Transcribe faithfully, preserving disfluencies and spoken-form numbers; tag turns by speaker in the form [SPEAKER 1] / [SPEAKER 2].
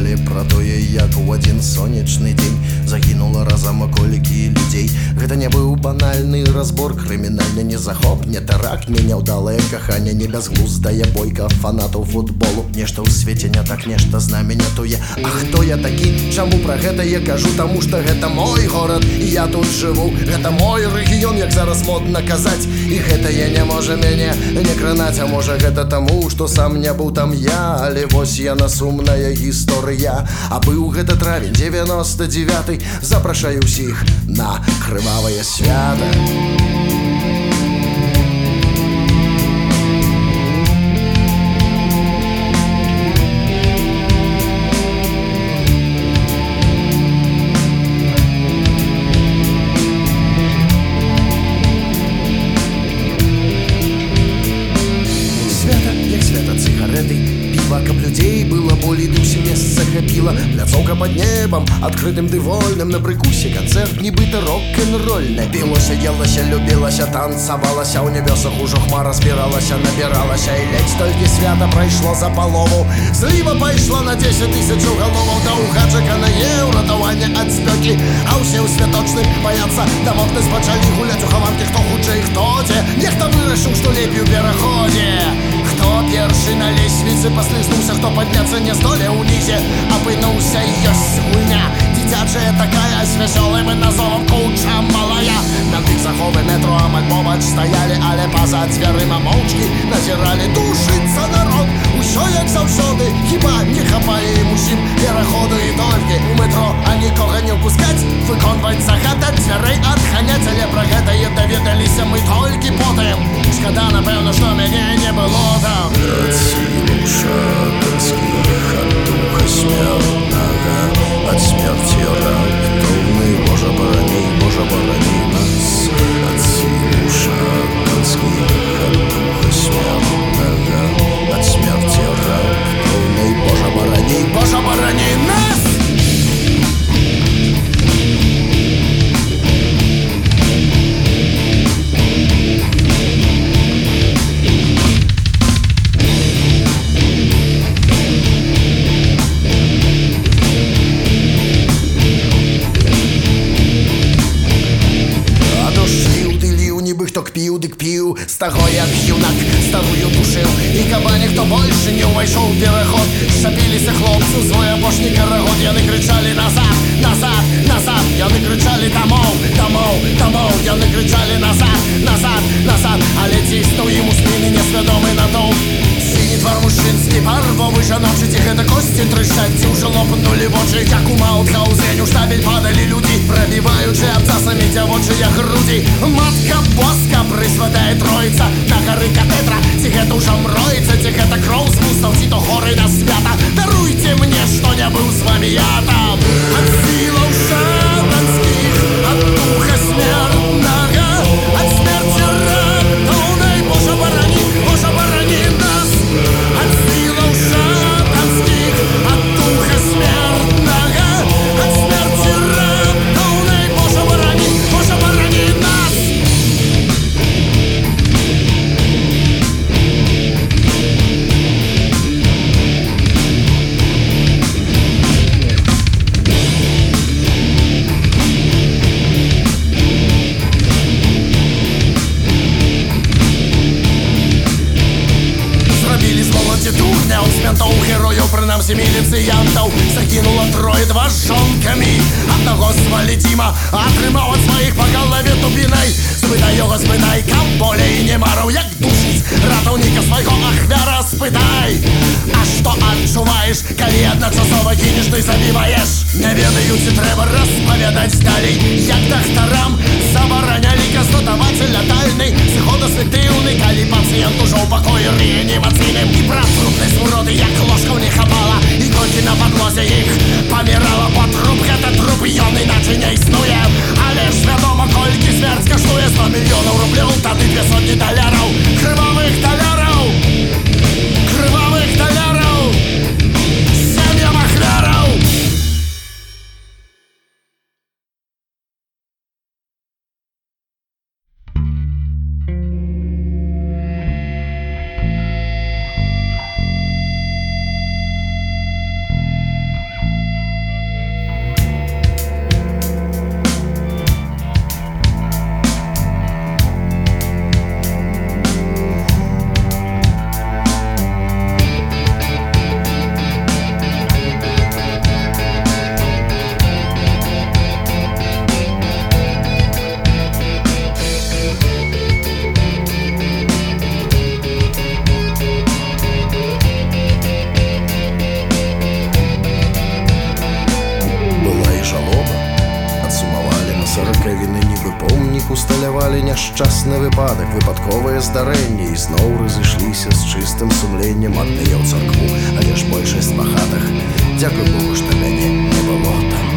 [SPEAKER 1] гісторыі пра тое, як у адзін сонечны дзень загінула разам колькі людзей. Гэта не быў банальны разбор, крымінальны не захоп, не тэракт, не няўдалае каханне, не бязглуздая бойка фанатаў футболу. Нешта ў свеце не так, нешта з намі не тое. А хто я такі? Чаму пра гэта я кажу? Таму што гэта мой горад, і я тут жыву. Гэта мой рэгіён, як зараз модна казаць. І гэта я не можа мяне не кранаць. А можа гэта таму, што сам не быў там я. Але вось яна сумная гісторыя. А быў гэта травень девяносто девятый. Запрашаю ўсіх на крывавае свята. Каб людзей было болей, ды ўсё месца хапіла. Пляцоўка пад небам, адкрытым ды вольным. На прыкусе канцэрт нібыта рок-н-рольна. Пілося, елася, любілася, танцавалася. У нябёсах ужо хмара збіралася, набіралася. І ледзь толькі свята прайшло за палову. Зліва пайшла на дзесяць тысячаў галоваў. Доўга чаканае ўратаванне ад спёкі. А ўсе ў святочным баяцца. Дамокнуць пачалі гуляць у хаванкі. Хто хутчэй, хто дзе. Нехта вырашыў, што лепей у пераходзе. Хто першы на лесвіцы паслізнуўся, хто падняцца не здолеў унізе. Апынуўся, ёсць гульня дзіцячая такая, з вясёлым назовам куча малая. На тых заховы метро амаль побач стаялі, але па-за дзвярыма моўчкі назіралі. Душыцца народ, усё як заўсёды. Хіба не хапае ім усім пераходу і толькі у метро, а нікога не ўпускаць, выконваць загад ад дзвярэй адханяць. Але пра гэта і даведаліся мы толькі потым. Шкада, напэўна, што мяне не было там.
[SPEAKER 2] От силы шатанских, от духа смертного, от смерти раптовной. Боже, борони, Боже, борони нас. От силы шатанских, от духа смертного, от смерти раптовной. Боже, борони, Боже, борони нас.
[SPEAKER 1] Хто кпіў, дык піў з таго, як юнак старую душыў. І каба ніхто больше не ўвайшоў у пераход. Сапіліся хлопцы ў свой апошні карагод. Яны крычалі назад, назад, назад. Яны крычалі дамоў, дамоў, дамоў. Яны крычалі назад, назад, назад. Але ціснуў ім у спіны несвядомы натоўп. Сіні твар мужчынскі, барвовы жаночы. Ці гэта косці трышчаць, ці ўжо лопнулі вочы. Як у маутхаузені ў штабель падалі людзі, прабіваючы абцасамі дзявочыя грудзі. Матка боска, прысвятая троіца, на гары катедра. Ці гэта ўжо мроіцца, ці гэта кроў з вустаў, ці то хоры на свята. Даруйце мне, што не быў з вамі я там. Ад сілаў шатанскіх, ад духа смертнага, ад смерці раптоўнай. Боже, барані, Боже, барані нас. Ад сілаў шатанскіх, ад духа смертнага, ад смерці раптоўнай. Боже, барані, Боже, барані нас. Ментоў, герояў, прынамсі міліцыянтаў, загінула трое, два з жонкамі. Аднаго звалі Дзіма, атрымаў ад сваіх па галаве тупінай. Спытай яго, спытай, каб болей не марыў, як душыць ратаўніка свайго, ахвяра спытай. А што адчуваеш, калі адначасова гінеш, ты забіваеш? Не ведаю, ці трэба распавядаць далей, як дактарам забаранялі казнотаваць лятальны сыход эфектыўны, калі пацыент ужо ў пакоі рэанімацыйным. І пра трупнай смуроды, як ложкаў не хапала, і колькі на падлозе іх памірала па труп. Гэта труп, ён іначай не існуе. Але ж вядома, колькі смерць каштуе. Сто мільёнаў рублёў, тады две сотні даляраў. Крывавых даляраў, крывавых даляраў, сем'ям ахвяраў. усталявалі няшчасны выпадак, выпадковыя здарэнні, і зноў разышліся з чыстым сумленнем. Адныя ў царкву, але ж большасць па хатах. Дзякуй Богу, што мяне не было там.